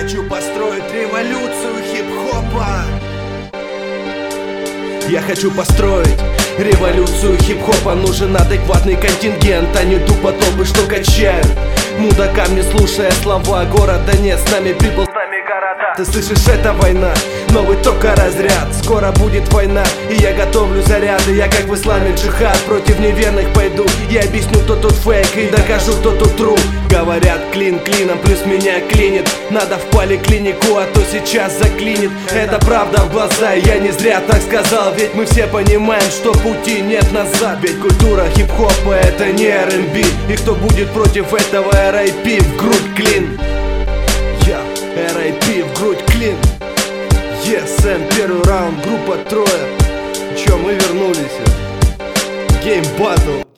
хочу построить революцию хип-хопа. Я хочу построить революцию хип-хопа. Нужен адекватный контингент, а не тупо толпы, что качают мудакам, не слушая слова города. Нет, с нами people, с нами города. Ты слышишь, это война, новый только разряд. Скоро будет война, и я готовлю заряды. Я как в исламе джихад, против неверных пойду. Я объясню, кто тут фейк, и докажу, кто тут true. Говорят, клин клином, плюс меня клинит. Надо в поликлинику, а то сейчас заклинит. Это правда в глаза, я не зря так сказал. Ведь мы все понимаем, что пути нет назад. Ведь культура хип-хопа это не R&B. И кто будет против этого, R.I.P. в грудь клин. Я R.I.P. в грудь клин. Сэм, первый раунд, группа трое. Чё, мы вернулись. Гейм батл.